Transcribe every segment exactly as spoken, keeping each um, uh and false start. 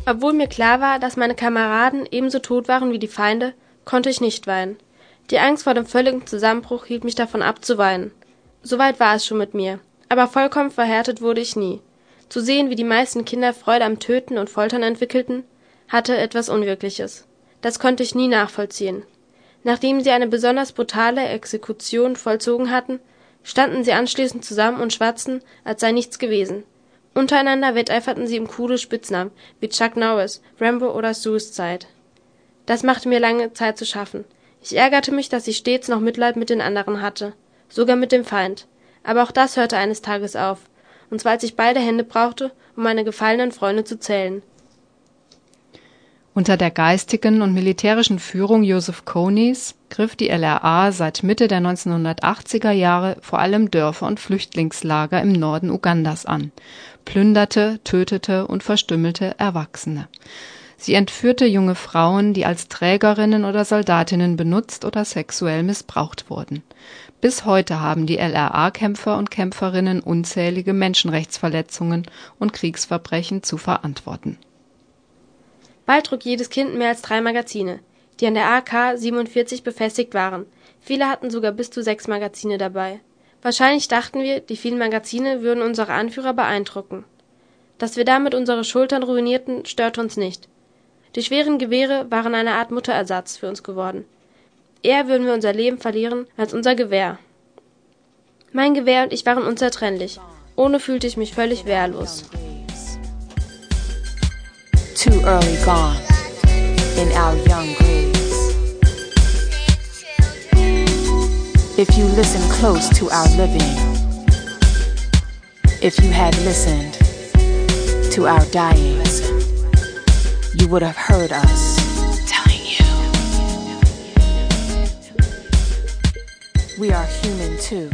Obwohl mir klar war, dass meine Kameraden ebenso tot waren wie die Feinde, konnte ich nicht weinen. Die Angst vor dem völligen Zusammenbruch hielt mich davon ab, zu weinen. Soweit war es schon mit mir. Aber vollkommen verhärtet wurde ich nie. Zu sehen, wie die meisten Kinder Freude am Töten und Foltern entwickelten, hatte etwas Unwirkliches. Das konnte ich nie nachvollziehen. Nachdem sie eine besonders brutale Exekution vollzogen hatten, standen sie anschließend zusammen und schwatzten, als sei nichts gewesen. Untereinander wetteiferten sie um coole Spitznamen wie Chuck Norris, Rambo oder Suicide. Das machte mir lange Zeit zu schaffen. Ich ärgerte mich, dass ich stets noch Mitleid mit den anderen hatte, sogar mit dem Feind. Aber auch das hörte eines Tages auf, und zwar als ich beide Hände brauchte, um meine gefallenen Freunde zu zählen. Unter der geistigen und militärischen Führung Joseph Konys griff die L R A seit Mitte der neunzehnhundertachtziger Jahre vor allem Dörfer und Flüchtlingslager im Norden Ugandas an, plünderte, tötete und verstümmelte Erwachsene. Sie entführte junge Frauen, die als Trägerinnen oder Soldatinnen benutzt oder sexuell missbraucht wurden. Bis heute haben die L R A-Kämpfer und Kämpferinnen unzählige Menschenrechtsverletzungen und Kriegsverbrechen zu verantworten. Bald trug jedes Kind mehr als drei Magazine, die an der A K siebenundvierzig befestigt waren. Viele hatten sogar bis zu sechs Magazine dabei. Wahrscheinlich dachten wir, die vielen Magazine würden unsere Anführer beeindrucken. Dass wir damit unsere Schultern ruinierten, störte uns nicht. Die schweren Gewehre waren eine Art Mutterersatz für uns geworden. Eher würden wir unser Leben verlieren als unser Gewehr. Mein Gewehr und ich waren unzertrennlich. Ohne fühlte ich mich völlig wehrlos. Too early gone in our young graves. If you listen close to our living, if you had listened to our dying, you would have heard us telling you we are human too.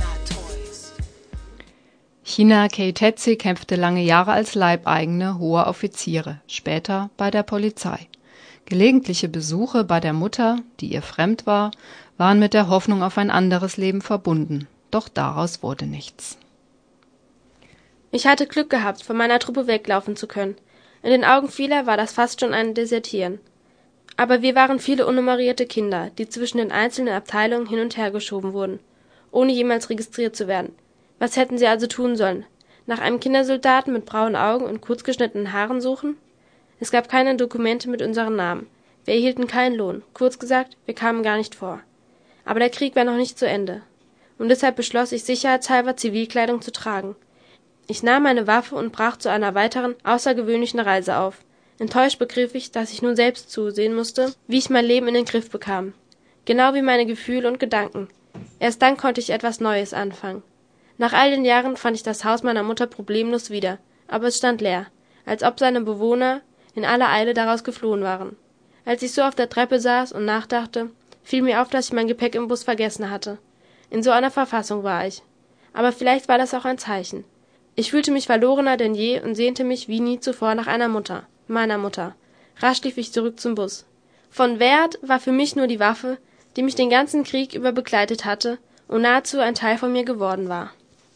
China Keitetsy kämpfte lange Jahre als Leibeigene hoher Offiziere, später bei der Polizei. Gelegentliche Besuche bei der Mutter, die ihr fremd war, waren mit der Hoffnung auf ein anderes Leben verbunden. Doch daraus wurde nichts. Ich hatte Glück gehabt, von meiner Truppe weglaufen zu können. In den Augen vieler war das fast schon ein Desertieren. Aber wir waren viele unnummerierte Kinder, die zwischen den einzelnen Abteilungen hin und her geschoben wurden, ohne jemals registriert zu werden. Was hätten sie also tun sollen? Nach einem Kindersoldaten mit braunen Augen und kurzgeschnittenen Haaren suchen? Es gab keine Dokumente mit unseren Namen. Wir erhielten keinen Lohn. Kurz gesagt, wir kamen gar nicht vor. Aber der Krieg war noch nicht zu Ende. Und deshalb beschloss ich sicherheitshalber, Zivilkleidung zu tragen. Ich nahm meine Waffe und brach zu einer weiteren, außergewöhnlichen Reise auf. Enttäuscht begriff ich, dass ich nun selbst zusehen musste, wie ich mein Leben in den Griff bekam. Genau wie meine Gefühle und Gedanken. Erst dann konnte ich etwas Neues anfangen. Nach all den Jahren fand ich das Haus meiner Mutter problemlos wieder, aber es stand leer, als ob seine Bewohner in aller Eile daraus geflohen waren. Als ich so auf der Treppe saß und nachdachte, fiel mir auf, dass ich mein Gepäck im Bus vergessen hatte. In so einer Verfassung war ich. Aber vielleicht war das auch ein Zeichen. Ich fühlte mich verlorener denn je und sehnte mich wie nie zuvor nach einer Mutter, meiner Mutter. Rasch lief ich zurück zum Bus. Von Wert war für mich nur die Waffe, die mich den ganzen Krieg über begleitet hatte und nahezu ein Teil von mir geworden war.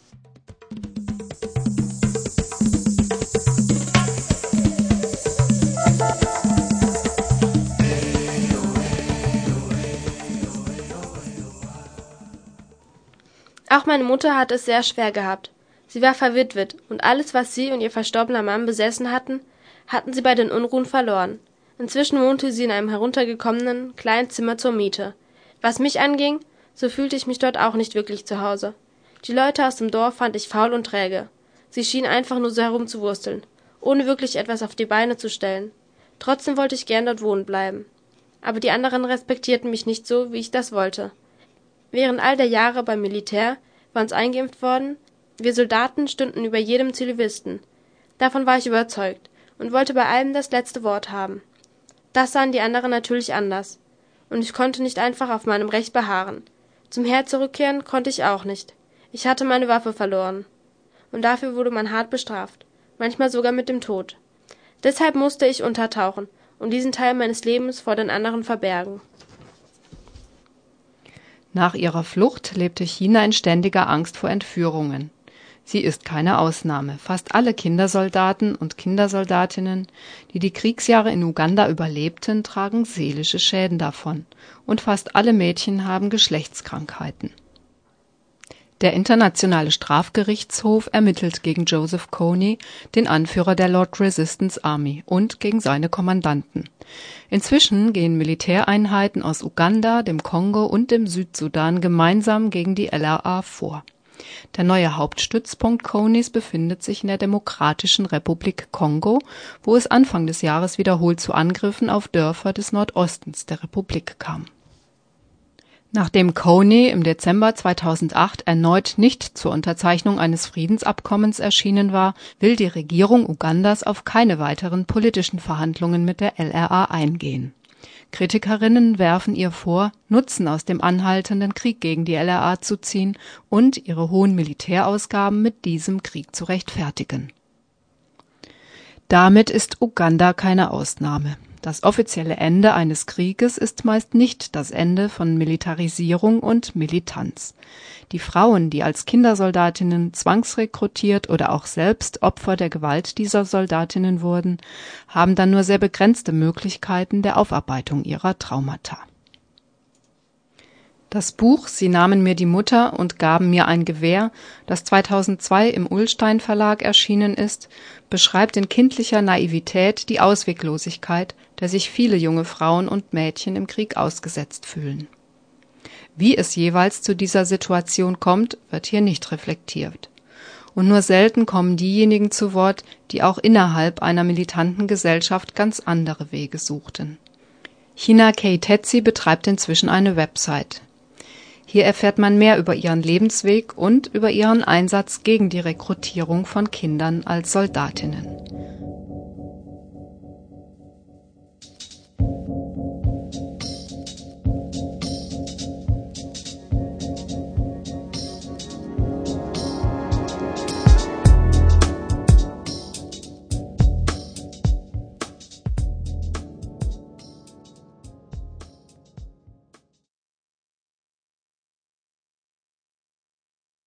Auch meine Mutter hatte es sehr schwer gehabt. Sie war verwitwet, und alles, was sie und ihr verstorbener Mann besessen hatten, hatten sie bei den Unruhen verloren. Inzwischen wohnte sie in einem heruntergekommenen, kleinen Zimmer zur Miete. Was mich anging, so fühlte ich mich dort auch nicht wirklich zu Hause. Die Leute aus dem Dorf fand ich faul und träge. Sie schienen einfach nur so herumzuwursteln, ohne wirklich etwas auf die Beine zu stellen. Trotzdem wollte ich gern dort wohnen bleiben. Aber die anderen respektierten mich nicht so, wie ich das wollte. Während all der Jahre beim Militär war uns eingeimpft worden, wir Soldaten stünden über jedem Zivilisten. Davon war ich überzeugt und wollte bei allem das letzte Wort haben. Das sahen die anderen natürlich anders, und ich konnte nicht einfach auf meinem Recht beharren. Zum Herd zurückkehren konnte ich auch nicht. Ich hatte meine Waffe verloren. Und dafür wurde man hart bestraft, manchmal sogar mit dem Tod. Deshalb musste ich untertauchen und diesen Teil meines Lebens vor den anderen verbergen. Nach ihrer Flucht lebte China in ständiger Angst vor Entführungen. Sie ist keine Ausnahme. Fast alle Kindersoldaten und Kindersoldatinnen, die die Kriegsjahre in Uganda überlebten, tragen seelische Schäden davon. Und fast alle Mädchen haben Geschlechtskrankheiten. Der Internationale Strafgerichtshof ermittelt gegen Joseph Kony, den Anführer der Lord Resistance Army, und gegen seine Kommandanten. Inzwischen gehen Militäreinheiten aus Uganda, dem Kongo und dem Südsudan gemeinsam gegen die L R A vor. Der neue Hauptstützpunkt Konys befindet sich in der Demokratischen Republik Kongo, wo es Anfang des Jahres wiederholt zu Angriffen auf Dörfer des Nordostens der Republik kam. Nachdem Kony im Dezember zweitausendacht erneut nicht zur Unterzeichnung eines Friedensabkommens erschienen war, will die Regierung Ugandas auf keine weiteren politischen Verhandlungen mit der L R A eingehen. Kritikerinnen werfen ihr vor, Nutzen aus dem anhaltenden Krieg gegen die L R A zu ziehen und ihre hohen Militärausgaben mit diesem Krieg zu rechtfertigen. Damit ist Uganda keine Ausnahme. Das offizielle Ende eines Krieges ist meist nicht das Ende von Militarisierung und Militanz. Die Frauen, die als Kindersoldatinnen zwangsrekrutiert oder auch selbst Opfer der Gewalt dieser Soldatinnen wurden, haben dann nur sehr begrenzte Möglichkeiten der Aufarbeitung ihrer Traumata. Das Buch »Sie nahmen mir die Mutter und gaben mir ein Gewehr«, das zweitausendzwei im Ullstein Verlag erschienen ist, beschreibt in kindlicher Naivität die Ausweglosigkeit, der sich viele junge Frauen und Mädchen im Krieg ausgesetzt fühlen. Wie es jeweils zu dieser Situation kommt, wird hier nicht reflektiert. Und nur selten kommen diejenigen zu Wort, die auch innerhalb einer militanten Gesellschaft ganz andere Wege suchten. China Keitetsi betreibt inzwischen eine Website. Hier erfährt man mehr über ihren Lebensweg und über ihren Einsatz gegen die Rekrutierung von Kindern als Soldatinnen.